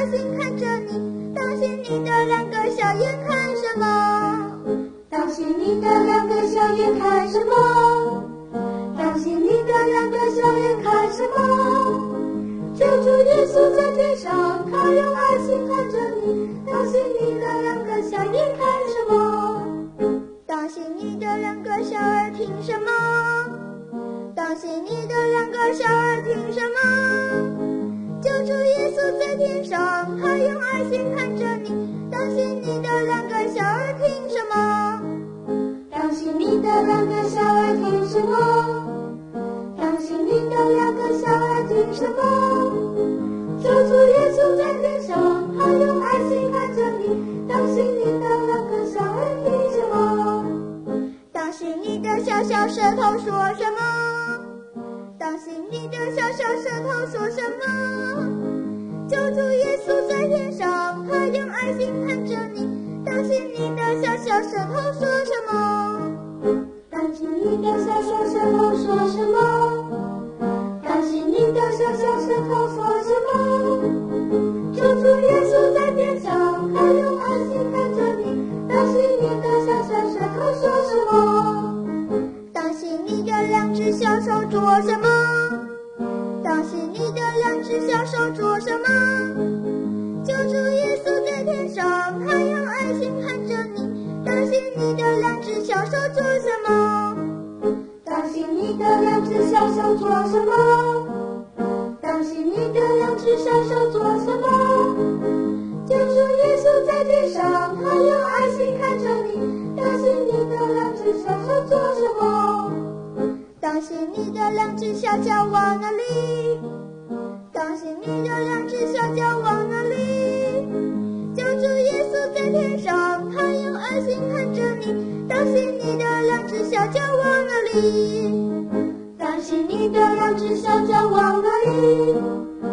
爱心看着你，当心你的两个小眼看什么？ 当心你的两个小眼看什么？当心你的两个小眼看什么？救主耶稣在天上，他用爱心看着你，当心你的两个小眼看什么？ 当心你的两个小耳听什么？当心你的两个小耳听什么？救主耶稣在天上，他用爱心看着你，当心你的两个小耳听什么？ 当心你的两个小耳听什么？当心你的两个小耳听什么？救主耶稣在天上，他用爱心看着你，当心你的两个小耳听什么？ 当心你的小小舌头说什么？当心你的小小舌头说什么？救主耶稣在天上，他用爱心看着你，当心你的小小舌头说什么？ 当心你的小小舌头说什么？当心你的小小舌头说什么？救主耶稣在天上，他用爱心看着你，当心你的小小舌头说什么？ 当心你的两只小手做什么？当心你的两只小手做什么？救主耶稣在天上，他用爱心看着你，当心你的两只小手做什么？ 当心你的两只小手做什么？当心你的两只小手做什么？救主耶稣在天上，他用爱心看着你，当心你的两只小手做什么？ 当心你的两只小脚往哪里？当心你的两只小脚往哪里？救主耶稣在天上，他用爱心看着你，当心你的两只小脚往哪里？ 当心你的两只小脚往哪里？